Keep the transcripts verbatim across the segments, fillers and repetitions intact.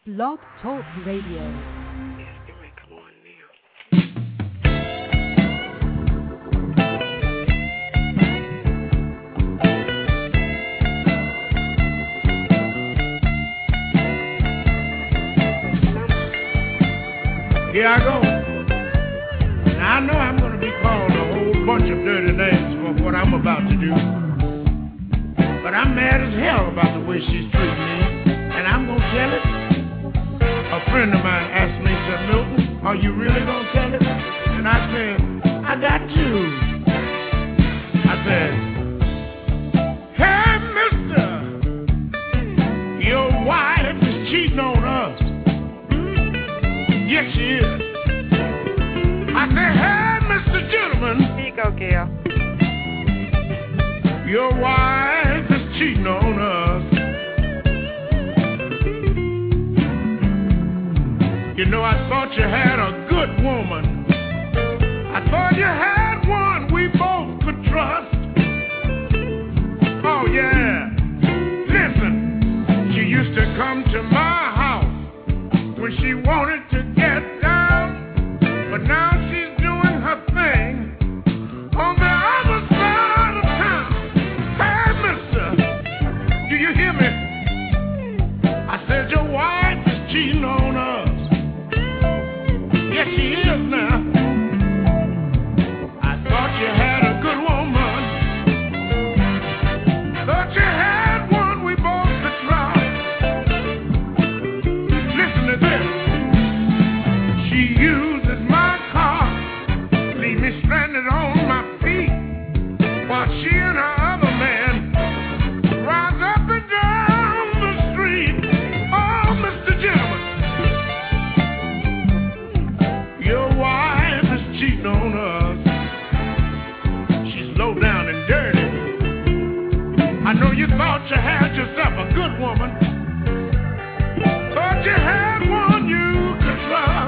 Blog Talk Radio. Here I go. Now I know I'm going to be called a whole bunch of dirty names for what I'm about to do. But I'm mad as hell about the way she's treating me. And I'm going to tell it. A friend of mine asked me, said, Milton, are you really going to tell it? And I said, I got to. I said, hey, mister, your wife is cheating on us. Yes, she is. I said, hey, Mister Gentleman. Here you go, Gail. Your wife is cheating on us. You know, I thought you had a good woman. I thought you had one we both could trust. Oh, yeah. Listen, she used to come to my house when she wanted to get down. But now she's doing her thing on the other side of town. Hey, mister, do you hear me? I said your wife is cheating on us. Yes, she is now. I thought you had a good woman. Thought you had one we both could try. Listen to this. She uses my car, leave me stranded on my feet, while she and her other man rides up and down the street. Oh, Mister Gentleman, your wife is cheating on us. She's low down and dirty. I know you thought you had yourself a good woman. Thought you had one you could trust.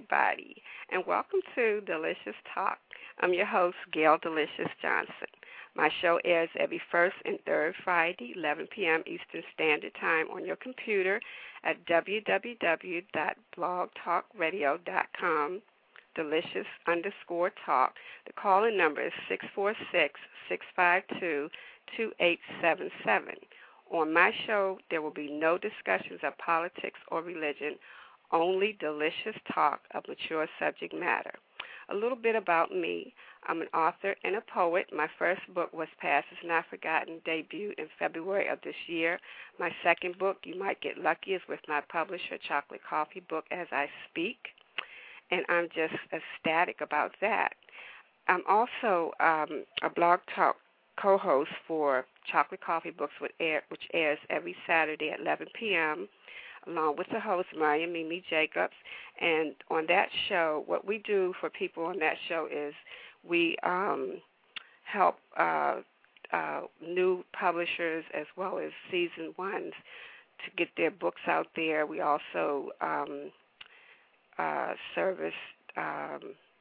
Everybody, and welcome to Delicious Talk. I'm your host, Gail Delicious Johnson. My show airs every first and third Friday, eleven p.m. Eastern Standard Time on your computer at w w w dot blog talk radio dot com, delicious underscore talk. The call-in number is six four six, six five two, two eight seven seven. On my show, there will be no discussions of politics or religion, only delicious talk of mature subject matter. A little bit about me. I'm an author and a poet. My first book was Past Is Not Forgotten, debuted in February of this year. My second book, You Might Get Lucky, is with my publisher, Chocolate Coffee Book As I Speak, and I'm just ecstatic about that. I'm also um, a Blog Talk co-host for Chocolate Coffee Books, which airs every Saturday at eleven p.m., along with the host, Maria Mimi Jacobs. And on that show, what we do for people on that show is we um, help uh, uh, new publishers as well as seasoned ones to get their books out there. We also um, uh, service um,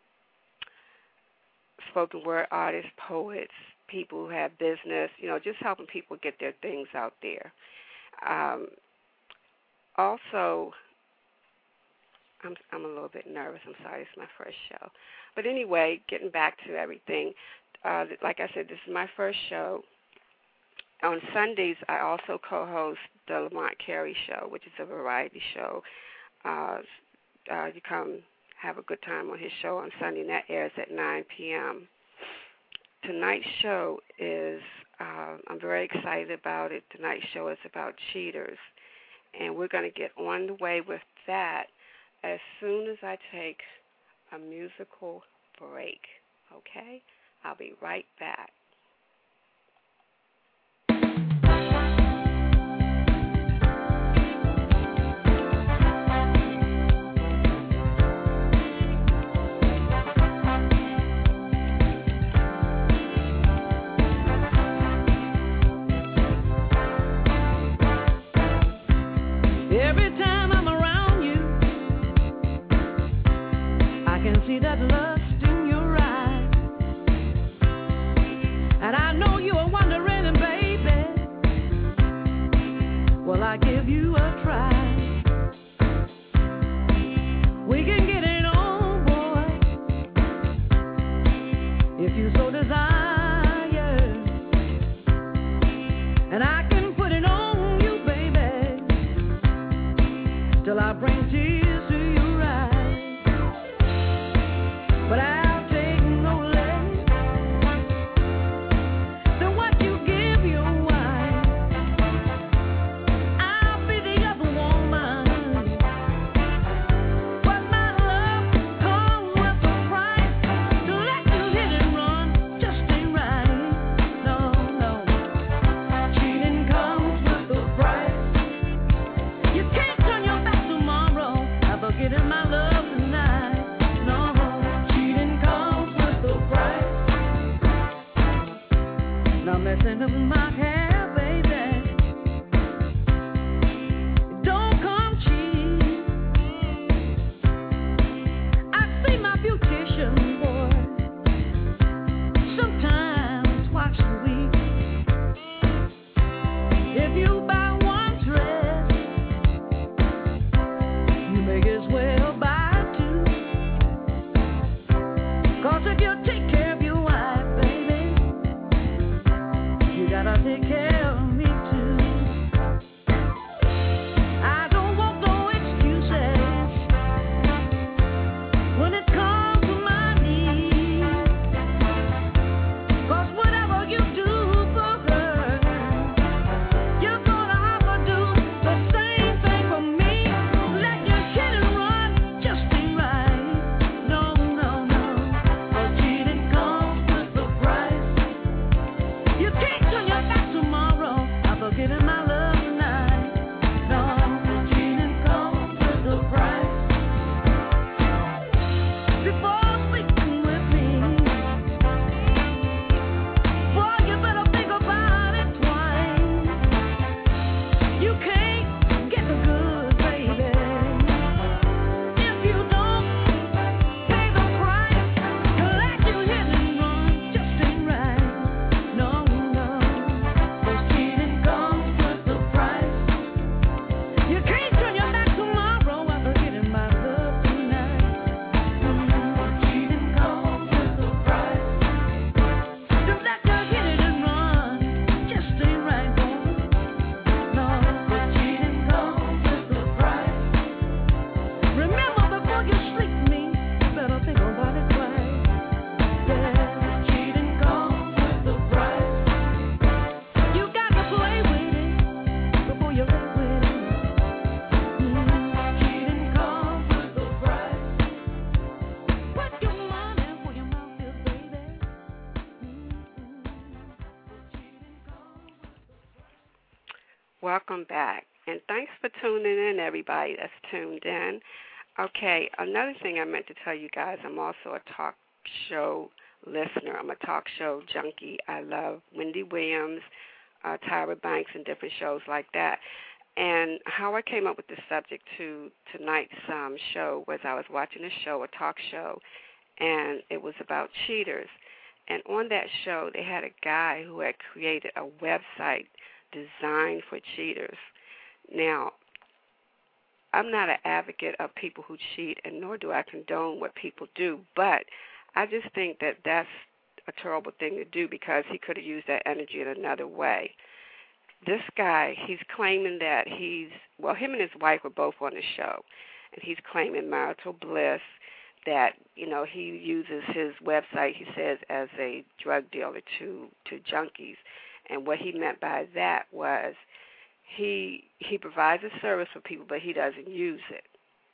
spoken word artists, poets, people who have business, you know, just helping people get their things out there. Um, also, I'm, I'm a little bit nervous. I'm sorry, it's my first show. But anyway, getting back to everything, uh, like I said, this is my first show. On Sundays, I also co-host the Lamont Carey Show, which is a variety show. Uh, uh, you come have a good time on his show on Sunday, and that airs at nine p.m. Tonight's show is, uh, I'm very excited about it. Tonight's show is about cheaters, and we're going to get on the way with that as soon as I take a musical break, okay? I'll be right back. See that lust in your eyes, and I know you are wondering, baby, will I give you a try? We can get it on, boy, if you so desire, and I can put it on you, baby, till I bring tears to your eyes. But I'll take no less than what you give your wife. I'll be the other woman, but my love comes with a price. To let you hit and run just ain't right. No, no, cheating comes with a price. You can't turn your back tomorrow after getting my love tonight. Now messing up my hair, baby. Don't come cheap. I see my beautician, boy, sometimes twice a week. If you buy one dress, you may as well buy two. 'Cause if you take care of your wife, baby, you gotta take care of me too. I don't want no excuses when it comes to my needs. 'Cause whatever you do for her, you're gonna have to do the same thing for me. Let your hit and run just ain't right. No, no, no. A cheating comes with a price. You can't turn your back tomorrow Welcome back. And thanks for tuning in, everybody that's tuned in. Okay, another thing I meant to tell you guys, I'm also a talk show listener. I'm a talk show junkie. I love Wendy Williams, uh, Tyra Banks, and different shows like that. And how I came up with the subject to tonight's um, show was I was watching a show, a talk show, and it was about cheaters. And on that show, they had a guy who had created a website designed for cheaters. Now, I'm not an advocate of people who cheat, and nor do I condone what people do, but I just think that that's a terrible thing to do because he could have used that energy in another way. This guy, he's claiming that he's, well, him and his wife were both on the show, and he's claiming marital bliss, that, you know, he uses his website, he says, as a drug dealer to, to junkies. And what he meant by that was he he provides a service for people, but he doesn't use it.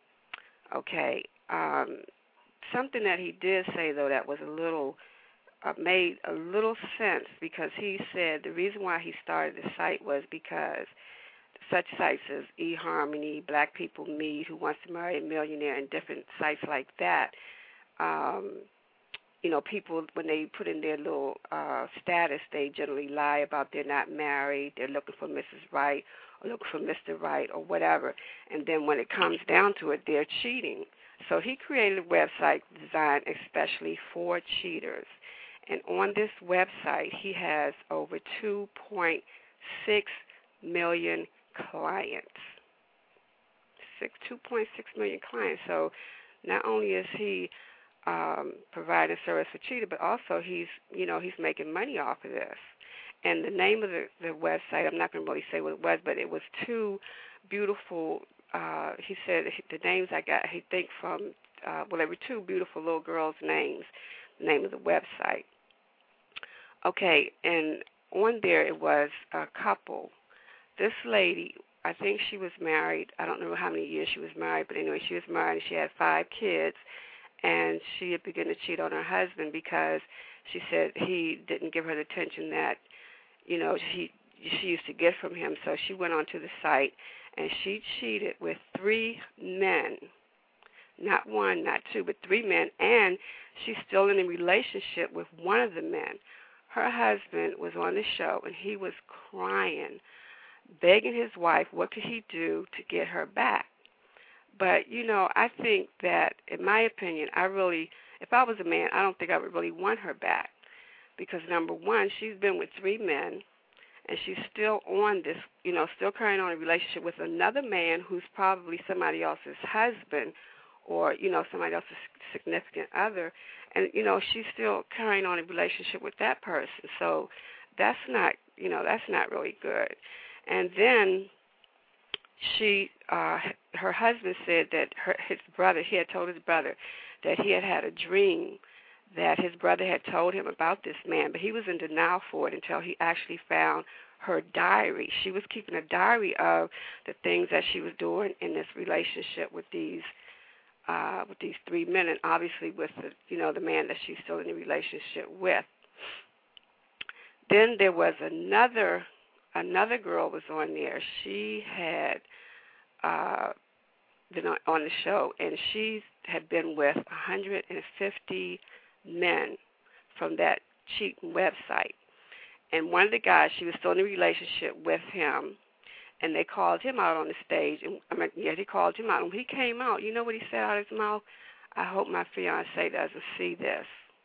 Okay. Um, something that he did say, though, that was a little, uh, made a little sense, because he said the reason why he started the site was because such sites as eHarmony, Black People Meet, Who Wants to Marry a Millionaire, and different sites like that, um, you know, people, when they put in their little uh, status, they generally lie about they're not married, they're looking for Missus Right, or looking for Mister Right, or whatever. And then when it comes down to it, they're cheating. So he created a website designed especially for cheaters. And on this website, he has over two point six million clients. Six, two point six million clients. So not only is he um, providing service for cheater, but also he's, you know, he's making money off of this. And the name of the, the website, I'm not going to really say what it was, but it was two beautiful, uh, he said the names I got, he think from, uh, well, there were two beautiful little girls' names, the name of the website. Okay, and on there it was a couple. This lady, I think she was married. I don't know how many years she was married, but anyway, she was married and she had five kids, and she had begun to cheat on her husband because she said he didn't give her the attention that, you know, she she used to get from him. So she went onto the site and she cheated with three men, not one, not two, but three men, and she's still in a relationship with one of the men. Her husband was on the show and he was crying, begging his wife what could he do to get her back. But, you know, I think that, in my opinion, I really, if I was a man, I don't think I would really want her back. Because, number one, she's been with three men, and she's still on this, you know, still carrying on a relationship with another man who's probably somebody else's husband or, you know, somebody else's significant other. And, you know, she's still carrying on a relationship with that person. So that's not, you know, that's not really good. And then she, uh, her husband said that her, his brother, he had told his brother that he had had a dream that his brother had told him about this man, but he was in denial for it until he actually found her diary. She was keeping a diary of the things that she was doing in this relationship with these uh, with these three men, and obviously with the, you know, the man that she's still in a relationship with. Then there was another another girl was on there. She had uh, been on, on the show, and she had been with one hundred fifty men from that cheating website. And one of the guys, she was still in a relationship with him, and they called him out on the stage. And I mean, yeah, they called him out. And when he came out, you know what he said out of his mouth? I hope my fiancé doesn't see this.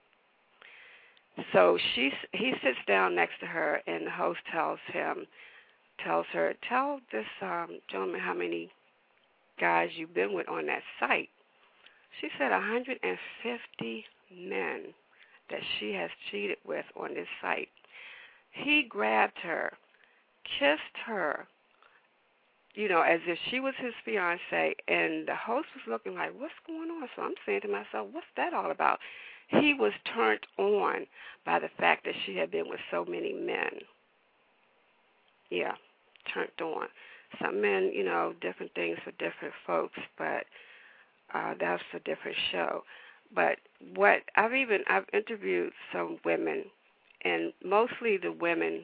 So she, he sits down next to her, and the host tells him, tells her, tell this um, gentleman how many guys you've been with on that site. She said one hundred fifty men that she has cheated with on this site. He grabbed her, kissed her, you know, as if she was his fiancée, and the host was looking like, what's going on? So I'm saying to myself, what's that all about? He was turned on by the fact that she had been with so many men. Yeah, turned on. Some men, you know, different things for different folks, but uh, that's a different show. But what I've even, I've interviewed some women, and mostly the women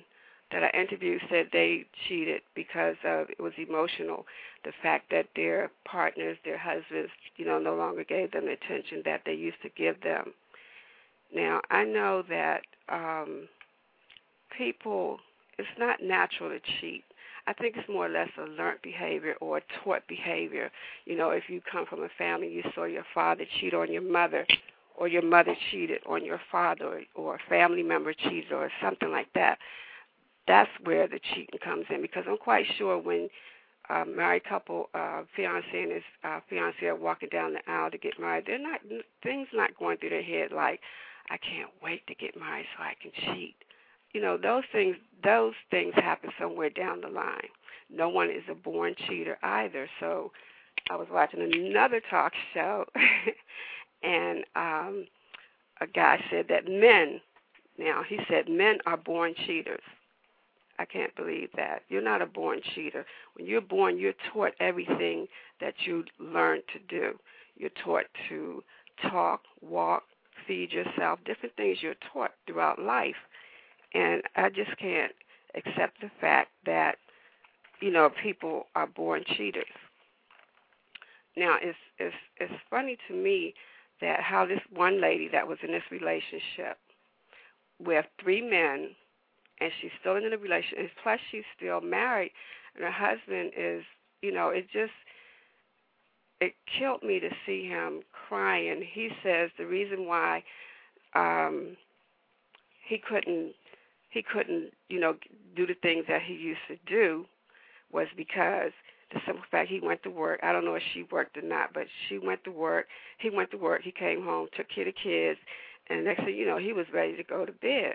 that I interviewed said they cheated because of it was emotional. The fact that their partners, their husbands, you know, no longer gave them the attention that they used to give them. Now, I know that um, people, it's not natural to cheat. I think it's more or less a learned behavior or a taught behavior. You know, if you come from a family, you saw your father cheat on your mother, or your mother cheated on your father, or, or a family member cheated, or something like that. That's where the cheating comes in, because I'm quite sure when a married couple, uh, fiance and his uh, fiancée are walking down the aisle to get married, they're not things not going through their head like, I can't wait to get married so I can cheat. You know, those things those things happen somewhere down the line. No one is a born cheater either. So I was watching another talk show, and um, a guy said that men, now he said men are born cheaters. I can't believe that. You're not a born cheater. When you're born, you're taught everything that you learn to do. You're taught to talk, walk, feed yourself, different things you're taught throughout life. And I just can't accept the fact that, you know, people are born cheaters. Now, it's it's it's funny to me that how this one lady that was in this relationship with three men, and she's still in the relationship, and plus she's still married, and her husband is, you know, it just, it killed me to see him crying. He says the reason why um, he couldn't, he couldn't, you know, do the things that he used to do was because the simple fact he went to work. I don't know if she worked or not, but she went to work. He went to work. He came home, took care of the kids, and next thing you know, he was ready to go to bed.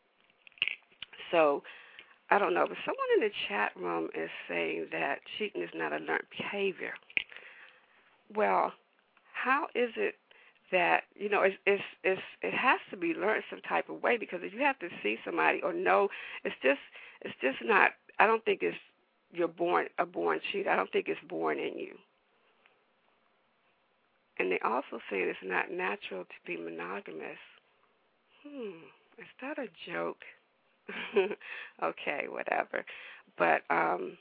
So I don't know, but someone in the chat room is saying that cheating is not a learned behavior. Well, how is it that, you know, it's, it's, it's, it has to be learned some type of way, because if you have to see somebody or know, it's just it's just not, I don't think it's you're born a born cheater. I don't think it's born in you. And they also say it's not natural to be monogamous. Hmm, is that a joke? Okay, whatever. But um,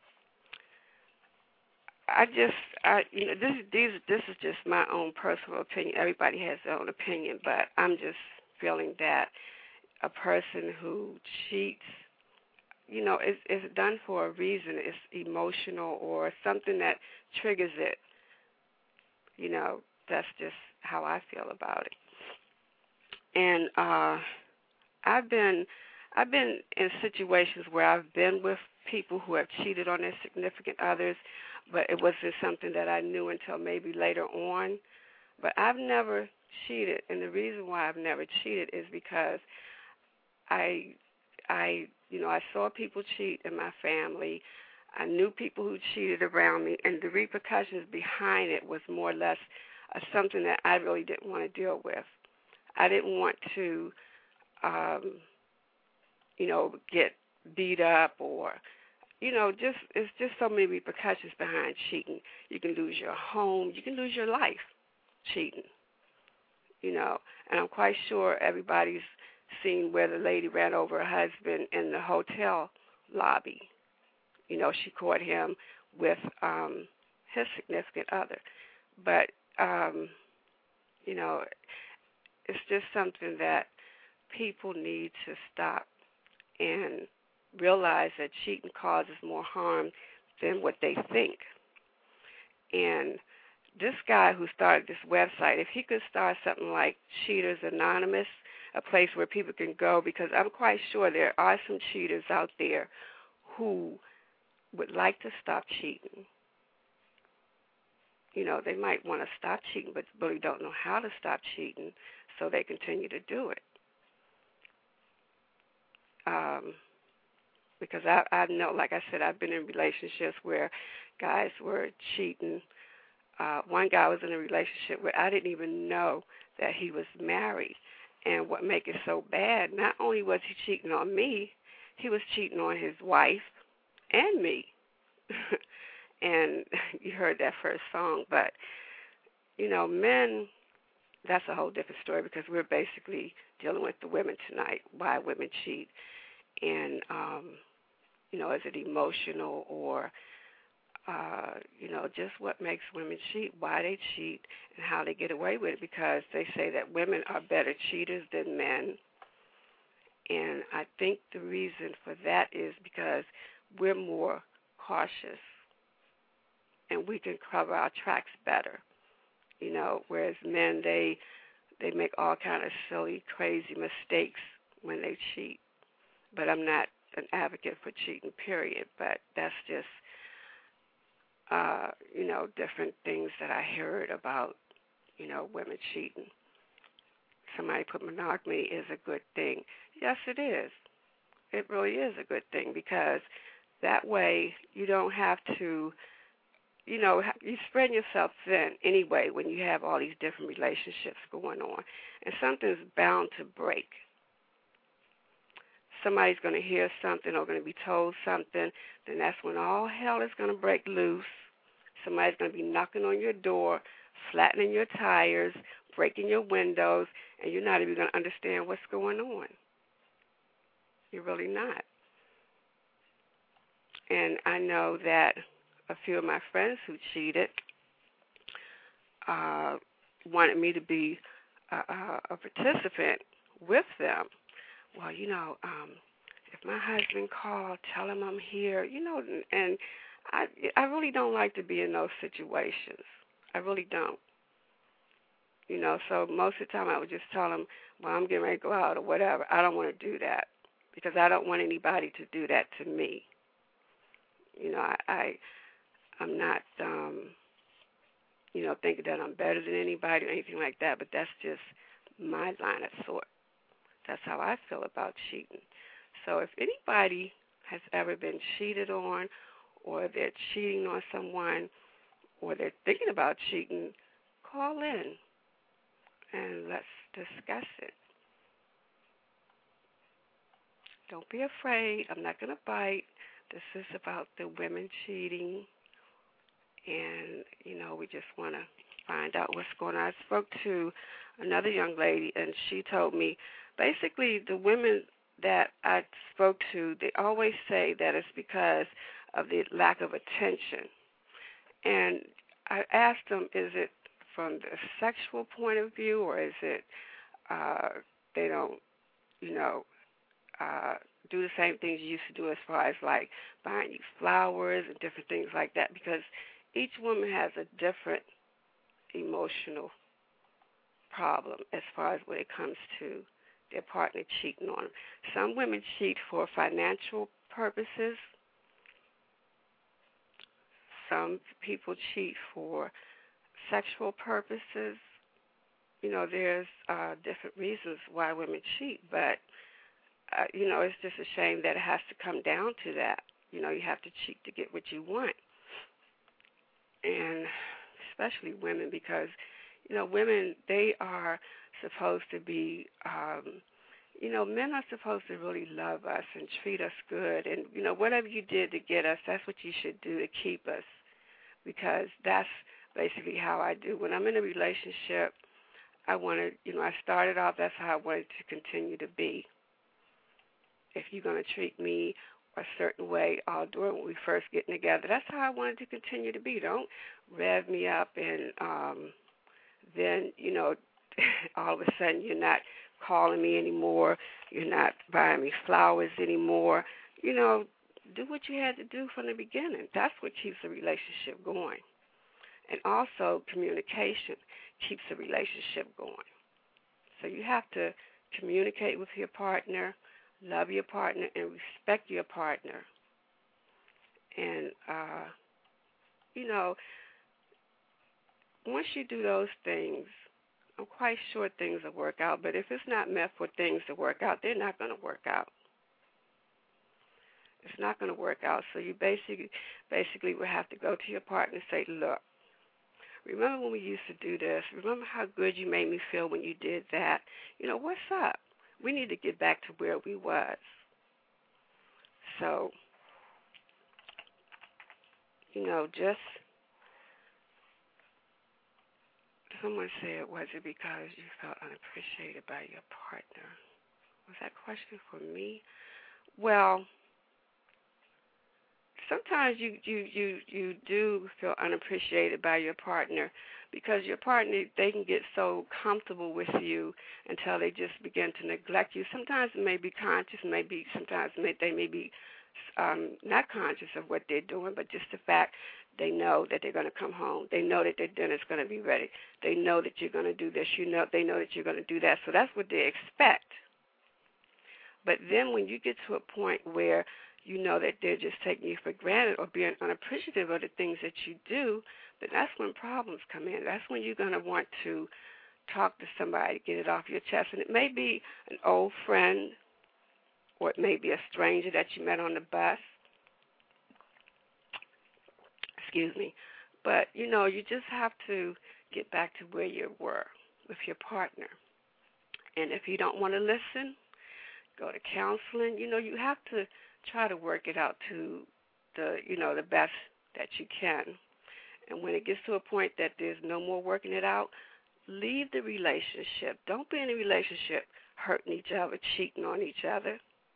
I just, I, you know, this, these, this is just my own personal opinion. Everybody has their own opinion, but I'm just feeling that a person who cheats, you know, is is done for a reason. It's emotional or something that triggers it. You know, that's just how I feel about it. And uh, I've been, I've been in situations where I've been with people who have cheated on their significant others, but it wasn't something that I knew until maybe later on. But I've never cheated, and the reason why I've never cheated is because I, I, you know, I saw people cheat in my family. I knew people who cheated around me, and the repercussions behind it was more or less uh, something that I really didn't want to deal with. I didn't want to, um, you know, get beat up or, you know, just it's just so many repercussions behind cheating. You can lose your home. You can lose your life cheating, you know. And I'm quite sure everybody's seen where the lady ran over her husband in the hotel lobby. You know, she caught him with um, his significant other. But, um, you know, it's just something that people need to stop and realize that cheating causes more harm than what they think. And this guy who started this website, if he could start something like Cheaters Anonymous, a place where people can go, because I'm quite sure there are some cheaters out there who would like to stop cheating. You know, they might want to stop cheating, but really don't know how to stop cheating, so they continue to do it. Um, because I, I know, like I said, I've been in relationships where guys were cheating. Uh, one guy was in a relationship where I didn't even know that he was married. And what makes it so bad, not only was he cheating on me, he was cheating on his wife and me. And you heard that first song. But, you know, men, that's a whole different story, because we're basically dealing with the women tonight, why women cheat. And, um, you know, is it emotional or, uh, you know, just what makes women cheat, why they cheat, and how they get away with it, because they say that women are better cheaters than men. And I think the reason for that is because we're more cautious and we can cover our tracks better, you know, whereas men, they they make all kind of silly, crazy mistakes when they cheat. But I'm not an advocate for cheating, period, but that's just, uh, you know, different things that I heard about, you know, women cheating. Somebody put monogamy is a good thing. Yes, it is. It really is a good thing, because that way you don't have to, you know, you spread yourself thin anyway when you have all these different relationships going on. And something's bound to break. Somebody's going to hear something or going to be told something, then that's when all hell is going to break loose. Somebody's going to be knocking on your door, flattening your tires, breaking your windows, and you're not even going to understand what's going on. You're really not. And I know that a few of my friends who cheated uh, wanted me to be a, a, a participant with them. Well, you know, um, if my husband called, tell him I'm here, you know, and I I really don't like to be in those situations. I really don't. You know, so most of the time I would just tell him, well, I'm getting ready to go out or whatever. I don't want to do that because I don't want anybody to do that to me. You know, I, I I'm not, um, you know, thinking that I'm better than anybody or anything like that, but that's just my line of thought. That's how I feel about cheating. So if anybody has ever been cheated on, or they're cheating on someone, or they're thinking about cheating, call in and let's discuss it. Don't be afraid. I'm not going to bite. This is about the women cheating, and, you know, we just want to find out what's going on. I spoke to another young lady, and she told me, basically, the women that I spoke to, they always say that it's because of the lack of attention. And I asked them, is it from the sexual point of view, or is it uh, they don't, you know, uh, do the same things you used to do as far as, like, buying you flowers and different things like that? Because each woman has a different emotional problem as far as when it comes to their partner cheating on them. Some women cheat for financial purposes. Some people cheat for sexual purposes. You know, there's uh, different reasons why women cheat, but, uh, you know, it's just a shame that it has to come down to that. You know, you have to cheat to get what you want. And especially women, because, you know, women, they are supposed to be, um, you know, men are supposed to really love us and treat us good. And, you know, whatever you did to get us, that's what you should do to keep us, because that's basically how I do. When I'm in a relationship, I want to, you know, I started off, that's how I wanted to continue to be. If you're going to treat me a certain way, I'll do it when we first get together. That's how I wanted to continue to be. Don't rev me up and um, then, you know, all of a sudden you're not calling me anymore. You're not buying me flowers anymore. You know, do what you had to do from the beginning. That's what keeps a relationship going. And also communication keeps a relationship going. So you have to communicate with your partner, love your partner, and respect your partner. And, uh, you know, once you do those things, I'm quite sure things will work out. But if it's not meant for things to work out, they're not going to work out. It's not going to work out. So you basically, basically will have to go to your partner and say, look, remember when we used to do this? Remember how good you made me feel when you did that? You know, what's up? We need to get back to where we was. So, you know, just, someone said, was it because you felt unappreciated by your partner? Was that question for me? Well, sometimes you, you, you, you do feel unappreciated by your partner because your partner, they can get so comfortable with you until they just begin to neglect you. Sometimes it may be conscious, maybe sometimes may, they may be um, not conscious of what they're doing, but just the fact they know that they're going to come home. They know that their dinner's going to be ready. They know that you're going to do this. You know, they know that you're going to do that. So that's what they expect. But then when you get to a point where you know that they're just taking you for granted or being unappreciative of the things that you do, then that's when problems come in. That's when you're going to want to talk to somebody, get it off your chest. And it may be an old friend or it may be a stranger that you met on the bus. Excuse me. But, you know, you just have to get back to where you were with your partner. And if you don't want to listen, go to counseling. You know, you have to try to work it out to the, you know, the best that you can. And when it gets to a point that there's no more working it out, leave the relationship. Don't be in a relationship hurting each other, cheating on each other.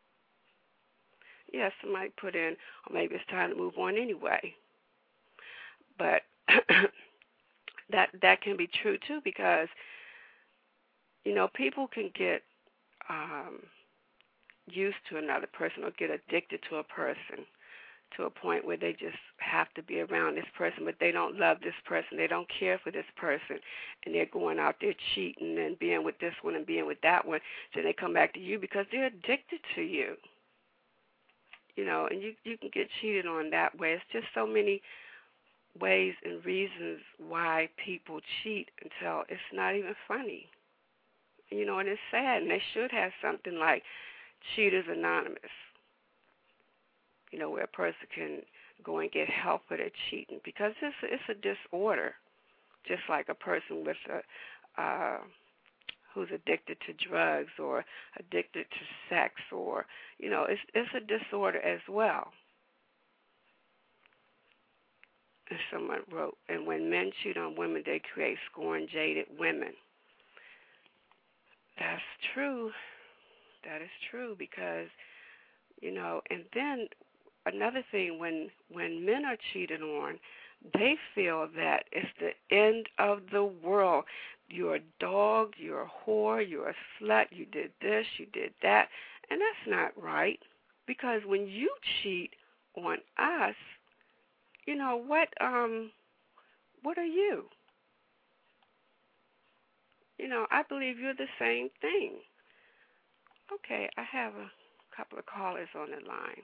Yeah, somebody put in, or maybe it's time to move on anyway. But that that can be true, too, because, you know, people can get um, used to another person or get addicted to a person to a point where they just have to be around this person, but they don't love this person. They don't care for this person, and they're going out there cheating and being with this one and being with that one. Then they come back to you because they're addicted to you. You know, and you, you can get cheated on that way. It's just so many ways and reasons why people cheat until it's not even funny. You know, and it's sad, and they should have something like Cheaters Anonymous, you know, where a person can go and get help for their cheating, because it's a, it's a disorder, just like a person with a uh, who's addicted to drugs or addicted to sex, or, you know, it's it's a disorder as well. And someone wrote, and when men cheat on women, they create scorned, jaded women. That's true. That is true because, you know, and then another thing, when when men are cheated on, they feel that it's the end of the world. You're a dog, you're a whore, you're a slut, you did this, you did that. And that's not right, because when you cheat on us, you know, what um what are you? You know, I believe you're the same thing. Okay, I have a couple of callers on the line.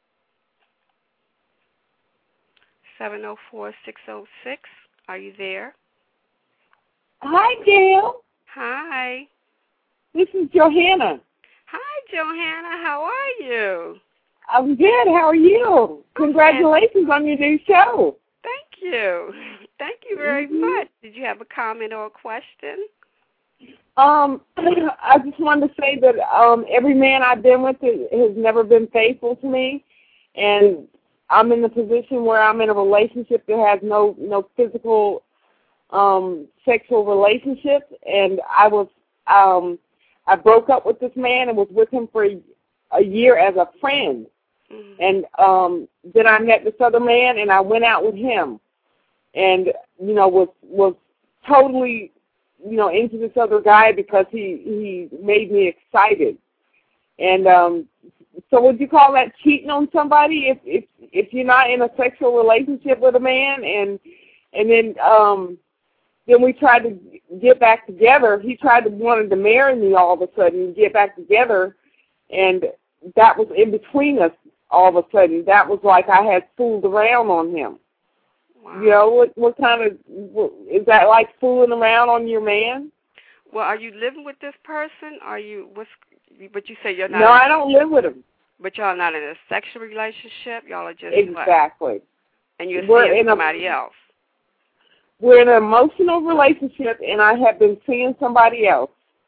seven oh four, six oh six, are you there? Hi, Gail. Hi. This is Johanna. Hi, Johanna. How are you? I'm good. How are you? Congratulations on your new show. Thank you. Thank you very mm-hmm. much. Did you have a comment or a question? Um, I just wanted to say that um, every man I've been with has never been faithful to me, and I'm in the position where I'm in a relationship that has no no physical um, sexual relationship, and I was um, I broke up with this man and was with him for a, a year as a friend, mm-hmm. and um, then I met this other man and I went out with him, and you know was was totally you know into this other guy because he he made me excited, and um, so would you call that cheating on somebody if if if you're not in a sexual relationship with a man and and then um. Then we tried to get back together. He tried to wanted to marry me all of a sudden and get back together, and that was in between us all of a sudden. That was like I had fooled around on him. Wow. You know, what what kind of, what, is that like fooling around on your man? Well, are you living with this person? Are you, what's, but you say you're not. No, I don't live with him. But y'all are not in a sexual relationship? Y'all are just Exactly. What? And you're We're seeing in somebody a, else. We're in an emotional relationship, and I have been seeing somebody else.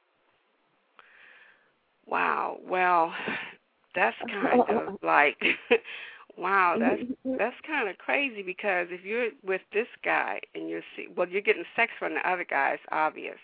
Wow. Well, that's kind of like, wow, that's that's kind of crazy, because if you're with this guy and you're see, well, you're getting sex from the other guy, it's obvious.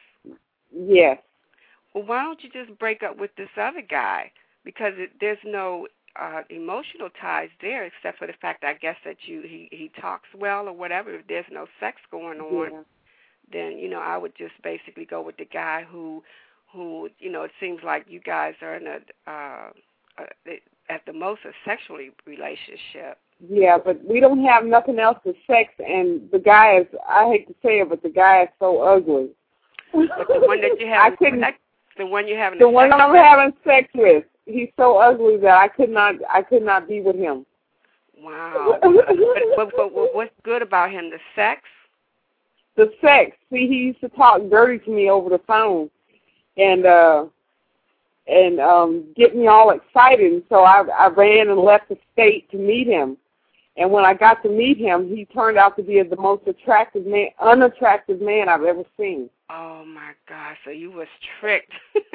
Yes. Well, why don't you just break up with this other guy? Because it, there's no uh, emotional ties there, except for the fact, I guess, that you he, he talks well or whatever. If there's no sex going on, Yeah. then, you know, I would just basically go with the guy who, who you know, it seems like you guys are in a, uh, uh, at the most, a sexually relationship. Yeah, but we don't have nothing else but sex, and the guy is, I hate to say it, but the guy is so ugly. But the one that you have, I couldn't, the one you're having the sex one I'm with? having sex with, he's so ugly that I could not, I could not be with him. Wow. but, but, but what's good about him? The sex? The sex. See, he used to talk dirty to me over the phone, and uh, and um, get me all excited. And so I, I ran and left the state to meet him. And when I got to meet him, he turned out to be the most attractive man, unattractive man I've ever seen. Oh my God! So you was tricked.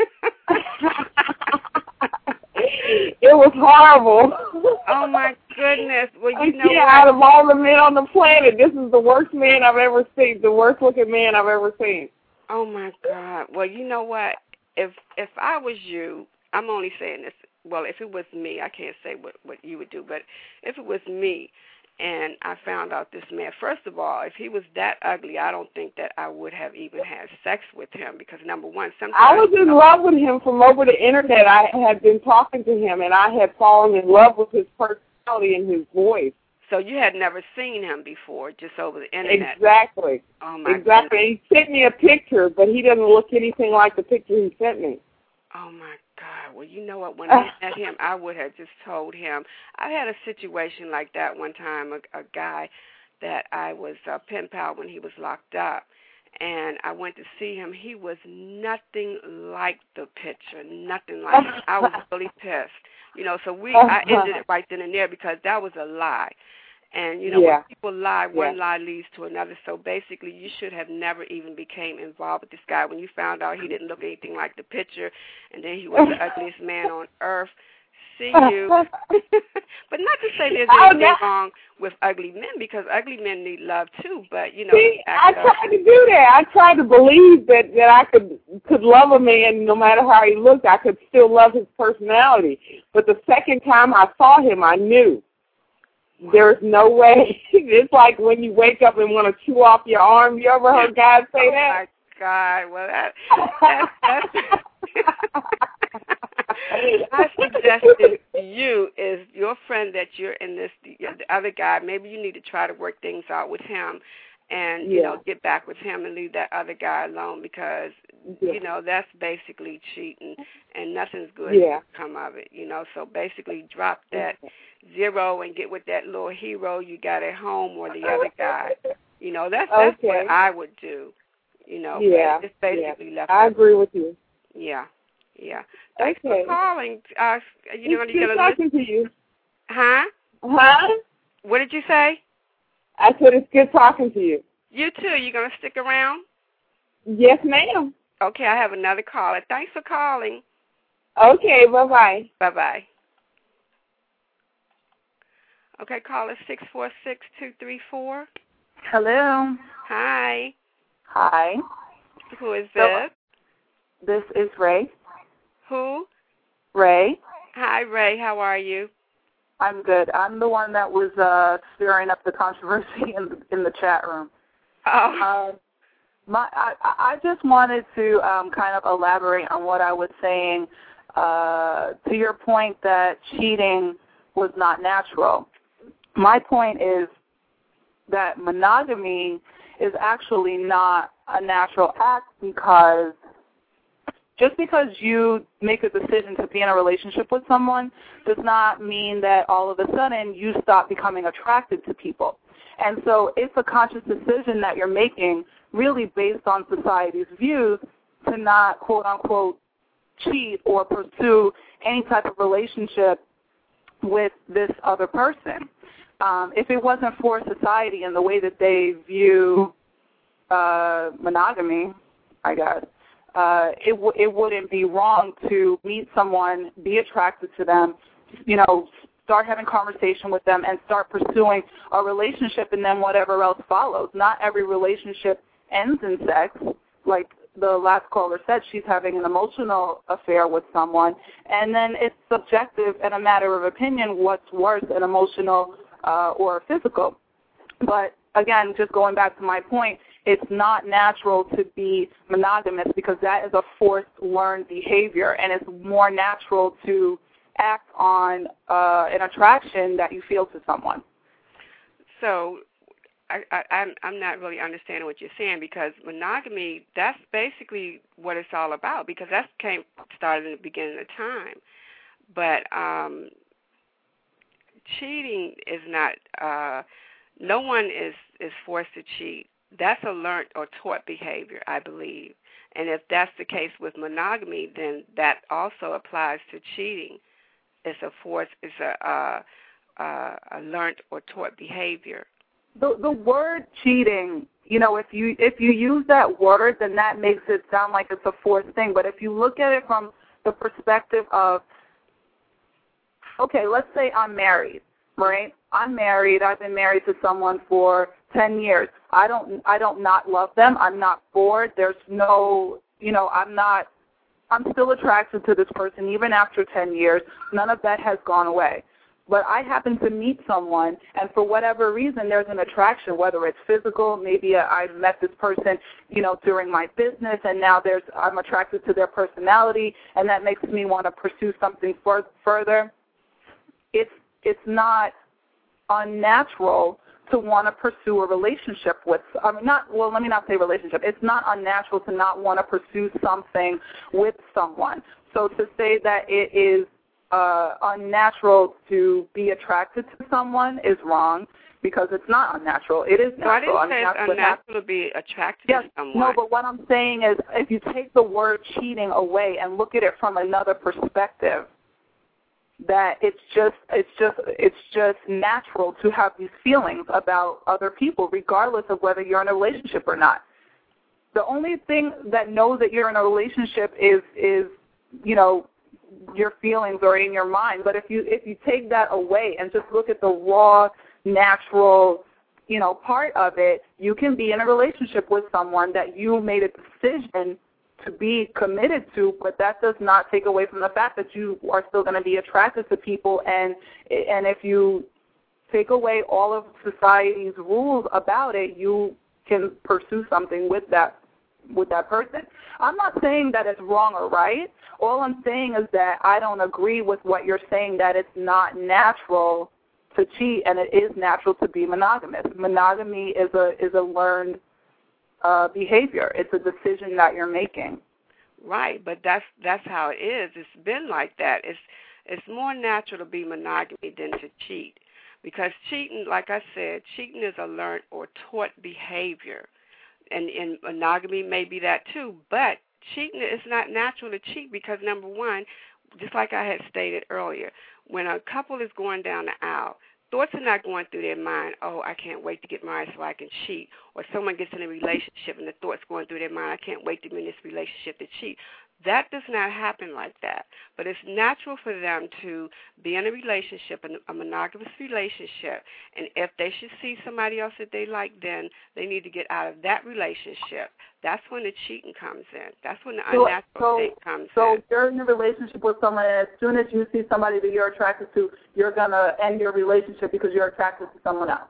It was horrible. Oh my goodness! Well, you know yeah, what? out of all the men on the planet, this is the worst man I've ever seen. The worst looking man I've ever seen. Oh my God! Well, you know what? If if I was you, I'm only saying this. Well, if it was me, I can't say what what you would do, but if it was me, and I found out this man, first of all, if he was that ugly, I don't think that I would have even had sex with him because, number one, sometimes I was in love with him from over the internet. I had been talking to him, and I had fallen in love with his personality and his voice. So you had never seen him before, just over the internet. Exactly. Oh, my Exactly. goodness. He sent me a picture, but he doesn't look anything like the picture he sent me. Oh, my God. Well, you know what? When I met him, I would have just told him. I had a situation like that one time, a, a guy that I was a pen pal when he was locked up, and I went to see him. He was nothing like the picture, nothing like it. I was really pissed. You know, so we I ended it right then and there because that was a lie. And, you know, Yeah. when people lie, one Yeah. lie leads to another. So basically, you should have never even became involved with this guy. When you found out he didn't look anything like the picture, and then he was the ugliest man on earth, see you. But not to say there's Oh, anything that- wrong with ugly men, because ugly men need love too. But, you know, See, he I acted up. tried to do that. I tried to believe that, that I could could love a man no matter how he looked. I could still love his personality. But the second time I saw him, I knew. There's no way. It's like when you wake up and want to chew off your arm. You ever heard guys say Oh, that? my God. Well, that, that, that's... My suggestion to you is your friend that you're in this, the other guy, maybe you need to try to work things out with him and, you Yeah. know, get back with him and leave that other guy alone because, Yeah. you know, that's basically cheating and nothing's good Yeah. to come of it, you know. So basically drop that zero and get with that little hero you got at home or the other guy. You know, that's, that's Okay. what I would do, you know. but Yeah. It's basically yeah. left I up. agree with you. Yeah, yeah. Thanks Okay. for calling. Uh, you know, It's you good gonna talking listen? to you. Huh? Huh? What did you say? I said it's good talking to you. You too. You gonna stick around? Yes, ma'am. Okay, I have another caller. Thanks for calling. Okay, bye-bye. Bye bye. Okay, caller six four six two three four. Hello. Hi. Hi. Who is So- this? This is Ray. Who? Ray. Hi, Ray. How are you? I'm good. I'm the one that was uh, stirring up the controversy in the, in the chat room. Oh. Uh, my, I, I just wanted to um, kind of elaborate on what I was saying uh, to your point that cheating was not natural. My point is that monogamy is actually not a natural act because just because you make a decision to be in a relationship with someone does not mean that all of a sudden you stop becoming attracted to people. And so it's a conscious decision that you're making really based on society's views to not, quote, unquote, cheat or pursue any type of relationship with this other person. Um, if it wasn't for society and the way that they view uh, monogamy, I guess, uh, it, w- it wouldn't be wrong to meet someone, be attracted to them, you know, start having conversation with them and start pursuing a relationship and then whatever else follows. Not every relationship ends in sex. Like, the last caller said, she's having an emotional affair with someone, and then it's subjective and a matter of opinion what's worse, an emotional uh, or physical. But again, just going back to my point, it's not natural to be monogamous because that is a forced learned behavior, and it's more natural to act on uh, an attraction that you feel to someone. So I, I, I'm, I'm not really understanding what you're saying, because monogamy, that's basically what it's all about, because that came started in the beginning of time. But um, cheating is not, uh, no one is, is forced to cheat. That's a learned or taught behavior, I believe. And if that's the case with monogamy, then that also applies to cheating. It's a force, it's a, uh, uh, a learned or taught behavior. The the word cheating, you know, if you if you use that word, then that makes it sound like it's a forced thing. But if you look at it from the perspective of, okay, let's say I'm married, right? I'm married. I've been married to someone for ten years. I don't I don't not love them. I'm not bored. There's no, you know, I'm not. I'm still attracted to this person even after ten years. None of that has gone away. But I happen to meet someone, and for whatever reason, there's an attraction, whether it's physical, maybe I met this person, you know, during my business, and now there's I'm attracted to their personality, and that makes me want to pursue something for, further. It's it's not unnatural to want to pursue a relationship with, I mean, not, well, let me not say relationship. It's not unnatural to not want to pursue something with someone. So to say that it is Uh, unnatural to be attracted to someone is wrong, because it's not unnatural. It is natural. No, I didn't I mean, say it's unnatural to be attracted yes, to someone. No, but what I'm saying is if you take the word cheating away and look at it from another perspective, that it's just it's just it's just natural to have these feelings about other people, regardless of whether you're in a relationship or not. The only thing that knows that you're in a relationship is is, you know, your feelings are in your mind. But if you if you take that away and just look at the raw, natural, you know, part of it, you can be in a relationship with someone that you made a decision to be committed to, but that does not take away from the fact that you are still going to be attracted to people. And and if you take away all of society's rules about it, you can pursue something with that with that person. I'm not saying that it's wrong or right. All I'm saying is that I don't agree with what you're saying, that it's not natural to cheat, and it is natural to be monogamous. Monogamy is a is a learned uh, behavior. It's a decision that you're making. Right, but that's that's how it is. It's been like that. It's it's more natural to be monogamy than to cheat, because cheating, like I said, cheating is a learned or taught behavior. And, and monogamy may be that too, but cheating is not natural to cheat because, number one, just like I had stated earlier, when a couple is going down the aisle, thoughts are not going through their mind, oh, I can't wait to get married so I can cheat. Or someone gets in a relationship and the thoughts going through their mind, I can't wait to be in this relationship to cheat. That does not happen like that. But it's natural for them to be in a relationship, a monogamous relationship, and if they should see somebody else that they like, then they need to get out of that relationship. That's when the cheating comes in. That's when the so, unnatural so, state comes so in. So you're in a relationship with someone, and as soon as you see somebody that you're attracted to, you're going to end your relationship because you're attracted to someone else.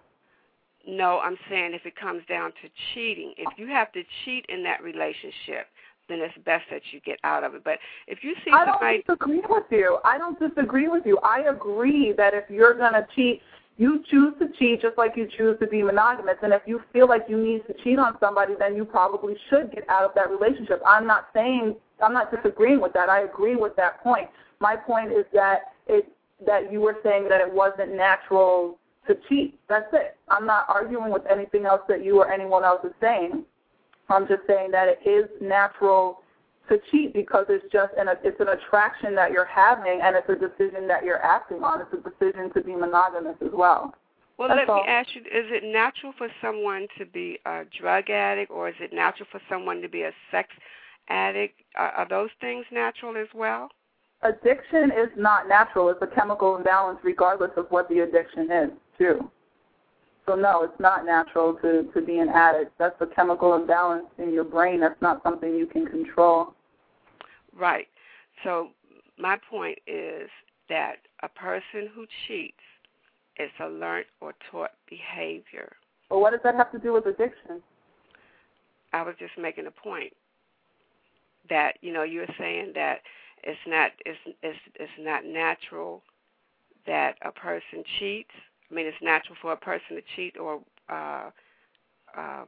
No, I'm saying if it comes down to cheating, if you have to cheat in that relationship, then it's best that you get out of it. But if you see I somebody... don't disagree with you. I don't disagree with you. I agree that if you're going to cheat, you choose to cheat just like you choose to be monogamous. And if you feel like you need to cheat on somebody, then you probably should get out of that relationship. I'm not saying, I'm not disagreeing with that. I agree with that point. My point is that it that you were saying that it wasn't natural to cheat. That's it. I'm not arguing with anything else that you or anyone else is saying. I'm just saying that it is natural to cheat because it's just an it's an attraction that you're having, and it's a decision that you're acting on. It's a decision to be monogamous as well. Well, That's let all. me ask you, is it natural for someone to be a drug addict, or is it natural for someone to be a sex addict? Are, are those things natural as well? Addiction is not natural. It's a chemical imbalance regardless of what the addiction is, too. So no, it's not natural to, to be an addict. That's a chemical imbalance in your brain. That's not something you can control. Right. So my point is that a person who cheats is a learned or taught behavior. Well, what does that have to do with addiction? I was just making a point that, you know, you were saying that it's not it's it's it's not natural that a person cheats. I mean, it's natural for a person to cheat, or uh, um,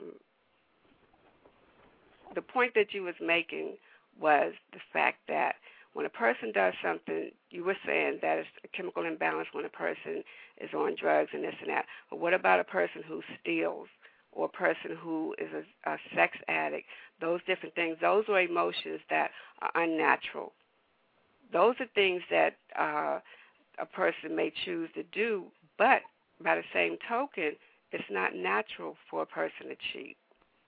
the point that you was making was the fact that when a person does something, you were saying that it's a chemical imbalance when a person is on drugs and this and that. But what about a person who steals, or a person who is a, a sex addict? Those different things, those are emotions that are unnatural. Those are things that uh, a person may choose to do, but by the same token, it's not natural for a person to cheat.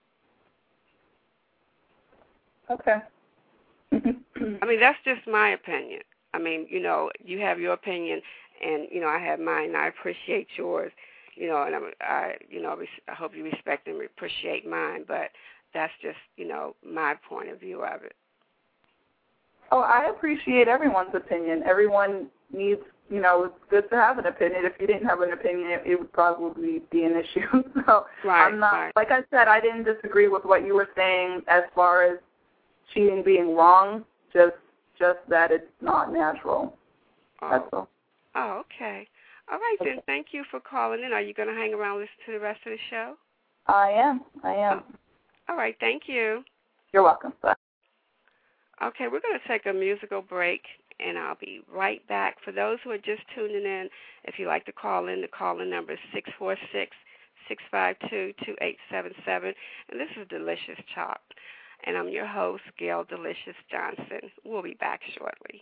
Okay. I mean, that's just my opinion. I mean, you know, you have your opinion, and, you know, I have mine, and I appreciate yours, you know, and I'm, I, you know, I hope you respect and appreciate mine, but that's just, you know, my point of view of it. Oh, I appreciate everyone's opinion. Everyone needs, you know, it's good to have an opinion. If you didn't have an opinion, it, it would probably be an issue. so right, I'm not, right. like I said, I didn't disagree with what you were saying as far as cheating being wrong, just just that it's not natural. Oh. That's all. Oh, okay. All right, Okay. then. Thank you for calling in. Are you going to hang around and listen to the rest of the show? I am. I am. Oh. All right. Thank you. You're welcome. Bye. Okay, we're going to take a musical break, and I'll be right back. For those who are just tuning in, if you'd like to call in, the call-in number is six four six, six five two, two eight seven seven, and this is Delicious Talk. And I'm your host, Gail Delicious Johnson. We'll be back shortly.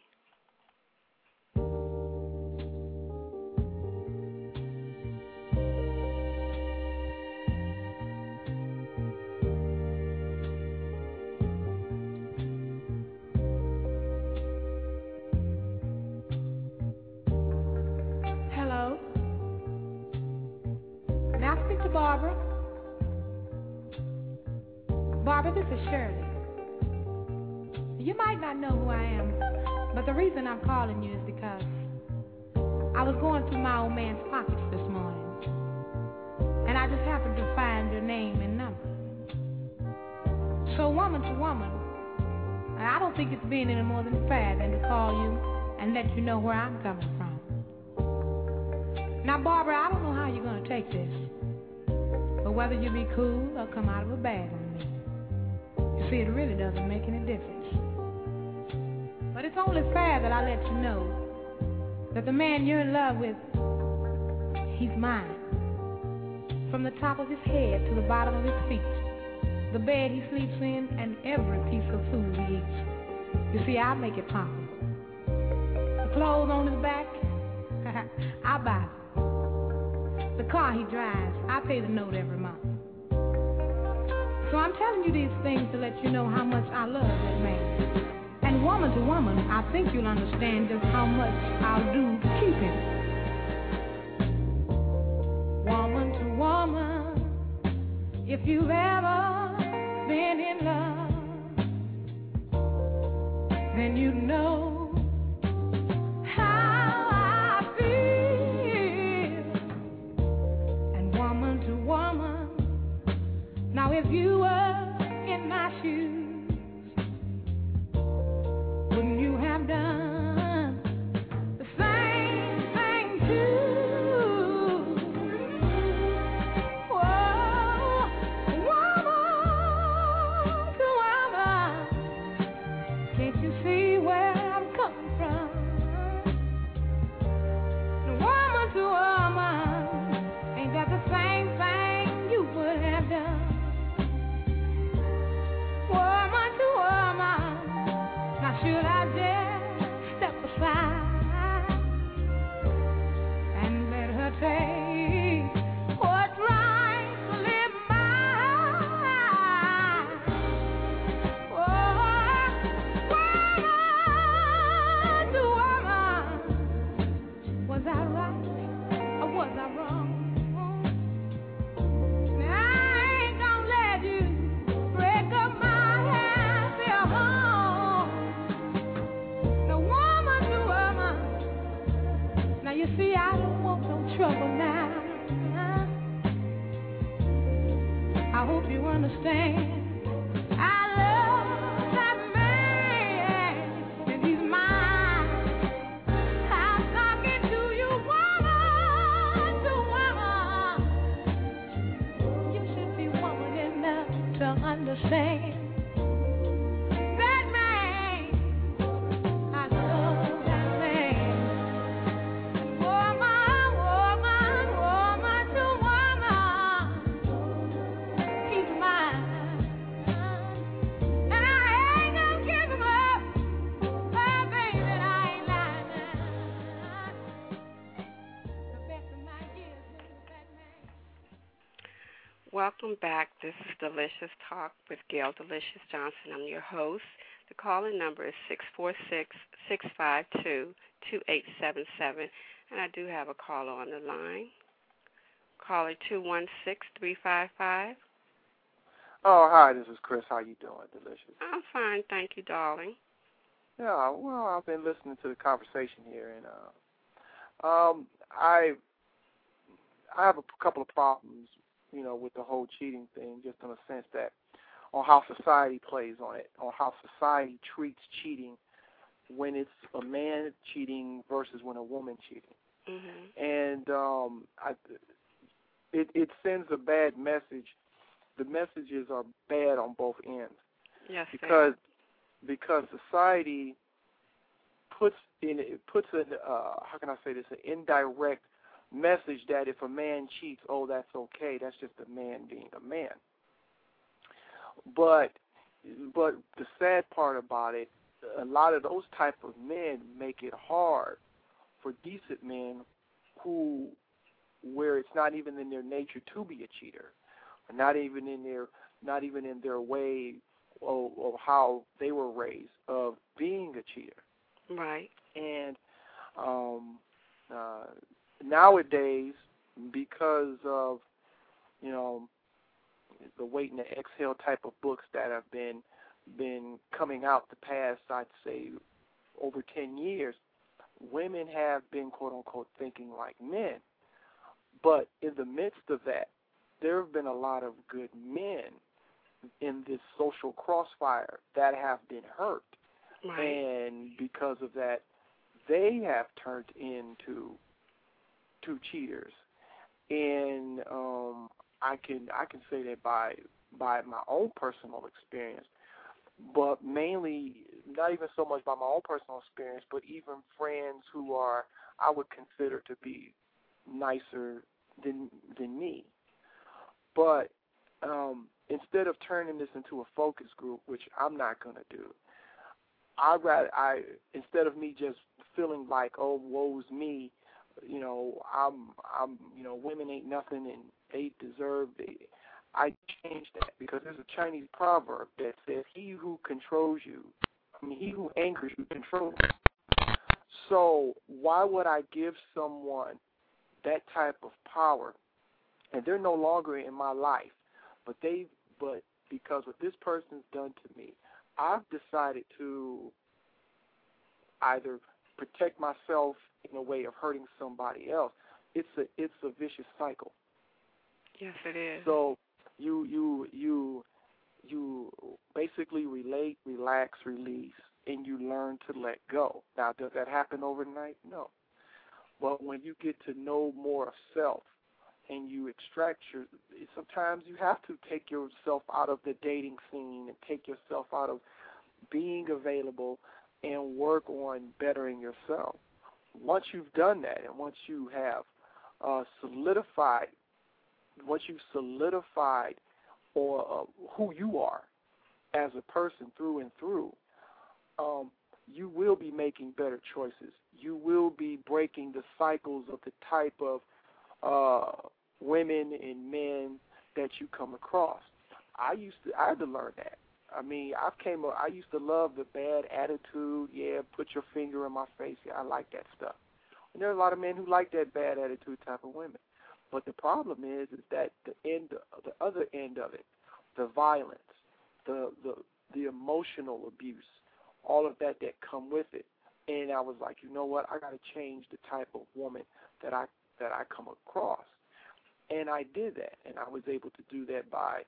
Hello. May I speak to Barbara? Barbara, this is Shirley. You might not know who I am, but the reason I'm calling you is because I was going through my old man's pockets this morning, and I just happened to find your name and number. So woman to woman, I don't think it's being any more than fair than to call you and let you know where I'm coming from. Now, Barbara, I don't know how you're going to take this, but whether you be cool or come out of a bag on me, you see, it really doesn't make any difference. But it's only fair that I let you know that the man you're in love with, he's mine. From the top of his head to the bottom of his feet, the bed he sleeps in, and every piece of food he eats. You see, I make it possible. The clothes on his back, I buy them. The car he drives, I pay the note every month. So I'm telling you these things to let you know how much I love that man. And woman to woman, I think you'll understand just how much I'll do to keep him. Woman to woman, if you've ever been in love, then you know how I feel. And woman to woman, now if you were in my shoes, wouldn't you have done the same thing too? Whoa, woman to woman, can't you see where I'm understand. I love that man, and he's mine. I'm talking to you, woman, to woman. You should be woman enough to understand. That man, I love that man. Woman, woman, woman to woman. He's mine. And I ain't gonna give him up. Oh, baby, I ain't lying. The best of my years been with that man. Welcome back. This is Delicious Talk with Gail Delicious Johnson. I'm your host. The call-in number is six four six, six five two, two eight seven seven, and I do have a caller on the line. Caller two one six, three five five. Oh, hi, this is Chris. How you doing, Delicious? I'm fine, thank you, darling. Yeah, well, I've been listening to the conversation here, and uh, um, I I have a couple of problems, you know, with the whole cheating thing, just in a sense that on how society plays on it, on how society treats cheating when it's a man cheating versus when a woman cheating. Mm-hmm. And um, I, it, it sends a bad message. The messages are bad on both ends. Yes, because because society puts in it puts an uh, how can I say this, an indirect message that if a man cheats, oh, that's okay. That's just a man being a man. But but the sad part about it, a lot of those type of men make it hard for decent men who where it's not even in their nature to be a cheater, or not even in their not even in their way of, of how they were raised of being a cheater. Right. And um, uh, nowadays, because of you know the wait and the exhale type of books that have been been coming out the past, I'd say over ten years, women have been quote unquote thinking like men. But in the midst of that, there have been a lot of good men in this social crossfire that have been hurt. Right. And because of that, they have turned into two cheaters. And um, I can I can say that by by my own personal experience, but mainly not even so much by my own personal experience, but even friends who are I would consider to be nicer than than me. But um, instead of turning this into a focus group, which I'm not going to do, I rather I instead of me just feeling like, oh, woe's me, you know, I'm I'm you know, women ain't nothing and they deserve it. I changed that because there's a Chinese proverb that says, "He who controls you, I mean, he who angers you controls you." So why would I give someone that type of power, and they're no longer in my life, but they, but because what this person's done to me, I've decided to either protect myself in a way of hurting somebody else. It's a it's a vicious cycle. Yes, it is. So you you you you basically relate, relax, release, and you learn to let go. Now, does that happen overnight? No. But when you get to know more of self and you extract your, sometimes you have to take yourself out of the dating scene and take yourself out of being available and work on bettering yourself. Once you've done that and once you have uh, solidified, once you've solidified or uh, who you are as a person through and through, um, you will be making better choices. You will be breaking the cycles of the type of uh, women and men that you come across. I used to, I had to learn that. I mean, I came up, I used to love the bad attitude. Yeah, put your finger in my face. Yeah, I like that stuff. And there are a lot of men who like that bad attitude type of women. But the problem is, is that the end, the other end of it, the violence, the the the emotional abuse, all of that that come with it. And I was like, you know what? I got to change the type of woman that I that I come across. And I did that, and I was able to do that by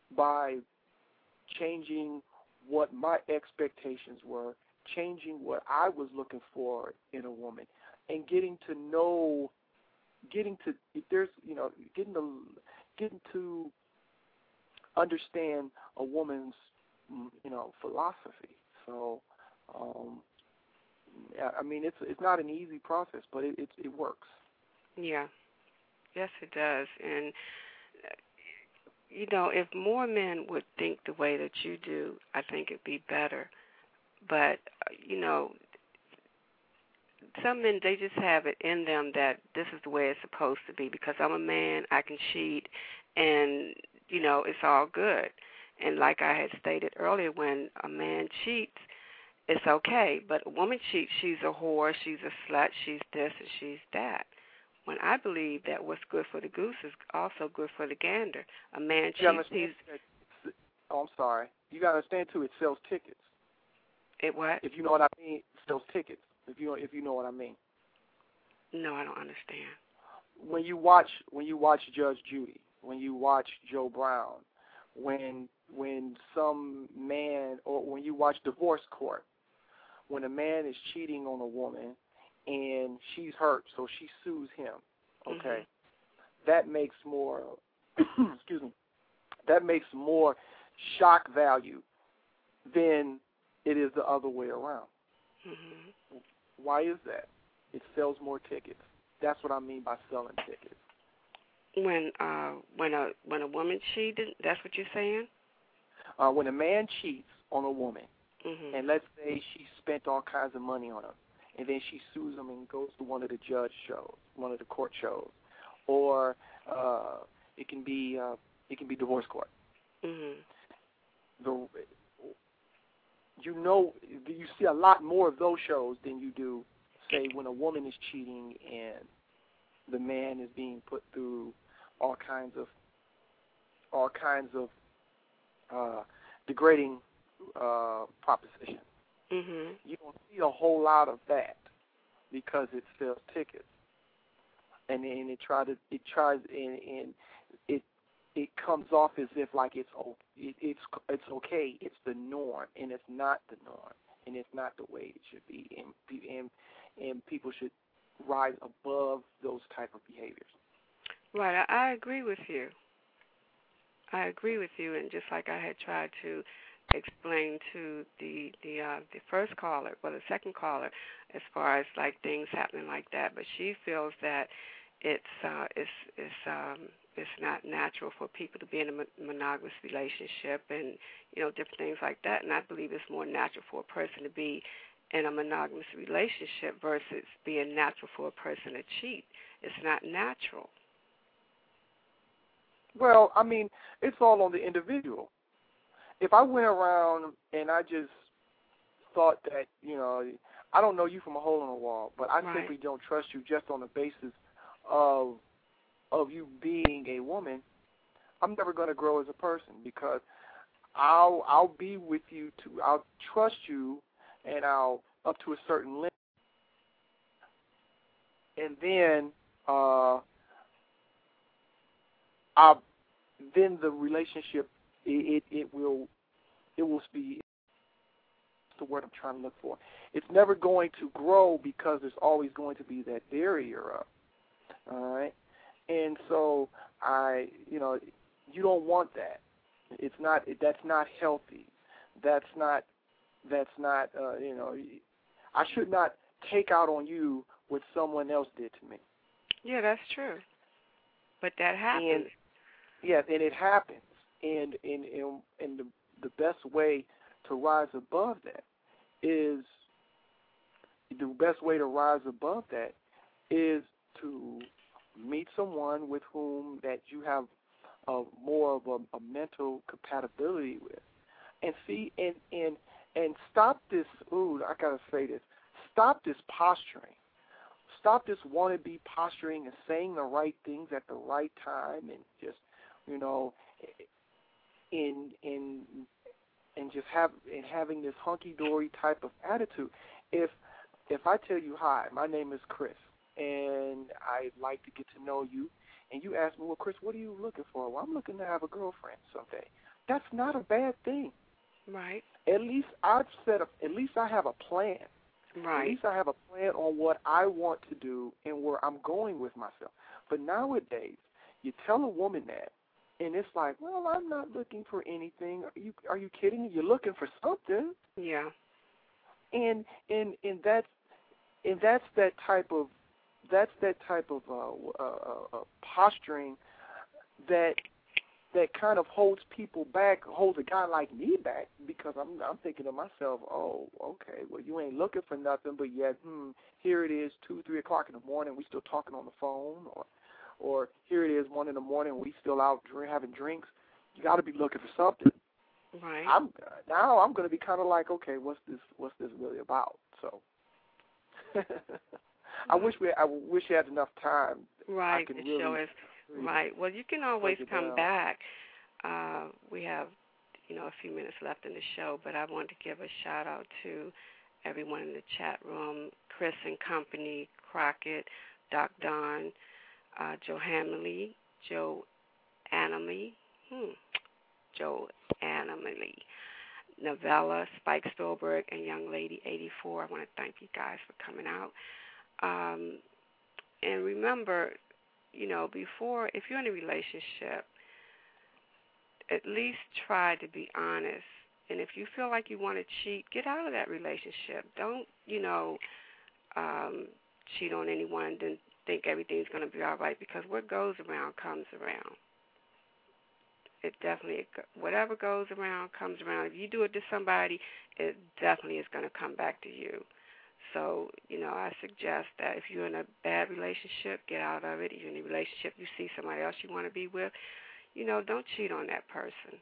by changing what my expectations were, changing what I was looking for in a woman, and getting to know, getting to if there's you know getting to getting to understand a woman's you know philosophy. So, um, I mean, it's it's not an easy process, but it it, it works. Yeah, yes, it does, and. You know, if more men would think the way that you do, I think it'd be better. But, you know, some men, they just have it in them that this is the way it's supposed to be. Because I'm a man, I can cheat, and, you know, it's all good. And like I had stated earlier, when a man cheats, it's okay. But a woman cheats, she's a whore, she's a slut, she's this, and she's that. When I believe that what's good for the goose is also good for the gander. A man cheats, he's... Oh, I'm sorry. You got to understand, too, it sells tickets. It what? If you know what I mean, it sells tickets, if you, if you know what I mean. No, I don't understand. When you watch when you watch Judge Judy, when you watch Joe Brown, when when some man, or when you watch Divorce Court, when a man is cheating on a woman, and she's hurt, so she sues him, okay? Mm-hmm. That makes more, excuse me, that makes more shock value than it is the other way around. Mm-hmm. Why is that? It sells more tickets. That's what I mean by selling tickets. When uh, when a when a woman cheated, that's what you're saying? Uh, when a man cheats on a woman, mm-hmm. and let's say she spent all kinds of money on him, and then she sues him and goes to one of the judge shows, one of the court shows, or uh, it can be uh, it can be divorce court. Mm-hmm. The you know you see a lot more of those shows than you do, say, when a woman is cheating and the man is being put through all kinds of all kinds of uh, degrading uh, propositions. Mm-hmm. You don't see a whole lot of that because it sells tickets, and and it try to it tries and, and it it comes off as if like it's it, it's it's okay, it's the norm, and it's not the norm, and it's not the way it should be, and and and people should rise above those type of behaviors. Right, I, I agree with you. I agree with you, and just like I had tried to explain to the the uh, the first caller, well, the second caller, as far as like things happening like that, but she feels that it's uh, it's it's um, it's not natural for people to be in a monogamous relationship, and you know different things like that. And I believe it's more natural for a person to be in a monogamous relationship versus being natural for a person to cheat. It's not natural. Well, I mean, it's all on the individual. If I went around and I just thought that, you know, I don't know you from a hole in the wall, but I right. simply don't trust you just on the basis of of you being a woman, I'm never going to grow as a person because I'll I'll be with you to I'll trust you and I'll up to a certain limit, and then uh, I'll then the relationship it, it it will it will be the word I'm trying to look for. It's never going to grow because there's always going to be that barrier up. All right, and so I you know you don't want that. It's not that's not healthy. That's not that's not uh, you know I should not take out on you what someone else did to me. Yeah, that's true. But that happens. And, yeah, and it happens. And and and, and the the best way to rise above that is the best way to rise above that is to meet someone with whom that you have a, more of a, a mental compatibility with, and see and and and stop this. Ooh, I gotta say this. Stop this posturing. Stop this wannabe posturing and saying the right things at the right time, and just you know, in in and just have and having this hunky-dory type of attitude. If if I tell you, hi, my name is Chris, and I'd like to get to know you, and you ask me, well, Chris, what are you looking for? Well, I'm looking to have a girlfriend someday. that's not a bad thing. Right. At least I've set up. At least I have a plan. Right. At least I have a plan on what I want to do and where I'm going with myself. But nowadays, you tell a woman that, and it's like, well, I'm not looking for anything. Are you are you kidding me? You're looking for something. Yeah. And and and that's and that's that type of that's that type of uh, uh, uh, posturing that that kind of holds people back, holds a guy like me back, because I'm I'm thinking to myself, oh, okay, well, you ain't looking for nothing, but yet, hmm, here it is, two, three o'clock in the morning, we still talking on the phone, or or here it is, one in the morning, we still out drink, having drinks. You got to be looking for something. Right. I'm now I'm going to be kind of like, okay, what's this what's this really about? So I wish we I wish you had enough time. Right. I can the really, show is really right. Well, you can always break it come down. back. Uh, we have, you know, a few minutes left in the show, but I want to give a shout out to everyone in the chat room: Chris and Company, Crockett, Doc Don, uh, Joe Hamley, Joe Annalee, hmm, Joe Annalee, Novella, Spike Stolberg, and Young Lady eighty-four. I want to thank you guys for coming out. Um, and remember, you know, before, if you're in a relationship, at least try to be honest. And if you feel like you want to cheat, get out of that relationship. Don't, you know, um, cheat on anyone and then think everything's going to be all right, because what goes around comes around. It definitely, whatever goes around comes around. If you do it to somebody, it definitely is going to come back to you. So, you know, I suggest that if you're in a bad relationship, get out of it. If you're in a relationship, you see somebody else you want to be with, you know, don't cheat on that person.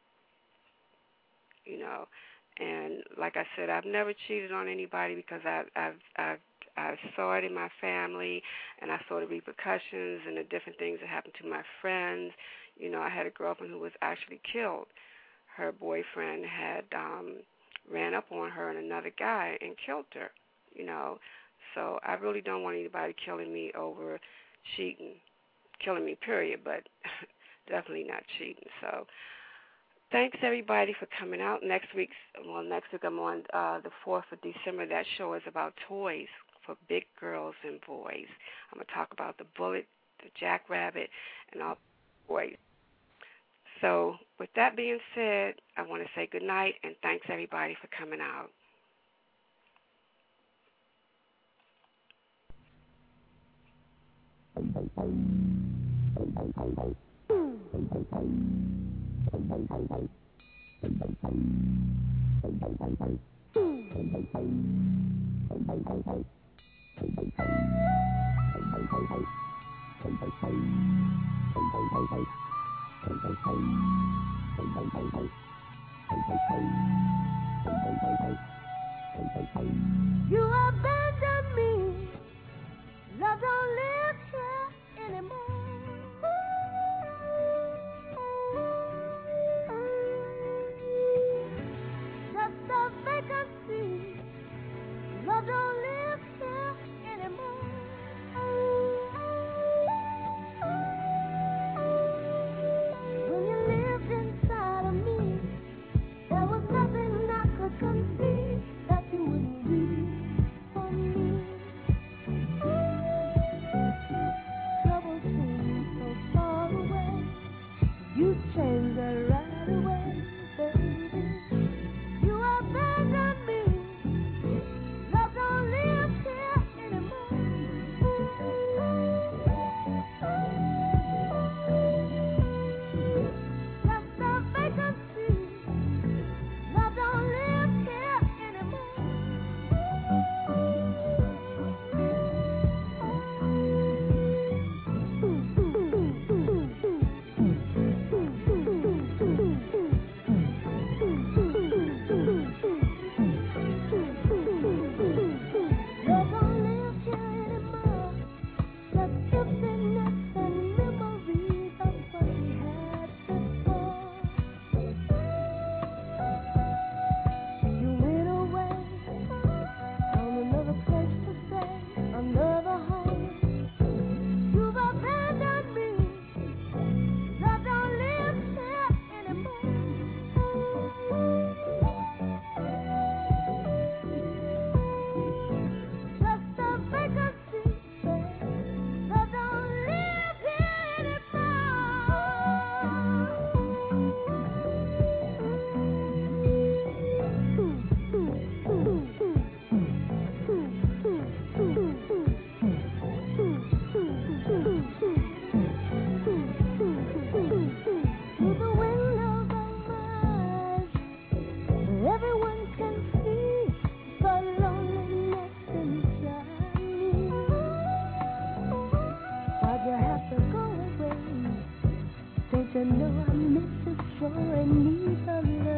You know, and like I said, I've never cheated on anybody because I've, I've, I've, I saw it in my family, and I saw the repercussions and the different things that happened to my friends. You know, I had a girlfriend who was actually killed. Her boyfriend had um, ran up on her and another guy and killed her, you know. So I really don't want anybody killing me over cheating, killing me, period, but definitely not cheating. So thanks, everybody, for coming out. Next week's, well, next week I'm on uh, the fourth of December. That show is about toys for big girls and boys. I'm going to talk about the Bullet, the Jackrabbit, and all boys. So with that being said, I want to say good night, and thanks, everybody, for coming out. You abandoned me. Love don't live here anymore. Just a vacancy. Love don't live here anymore. When you lived inside of me, there was nothing I could conceive that you wouldn't do for me. Trouble seems so far away. You changed it right away, baby. You abandoned me. Love don't live here anymore. Just a vacancy. Love don't live here anymore. boy needs a love.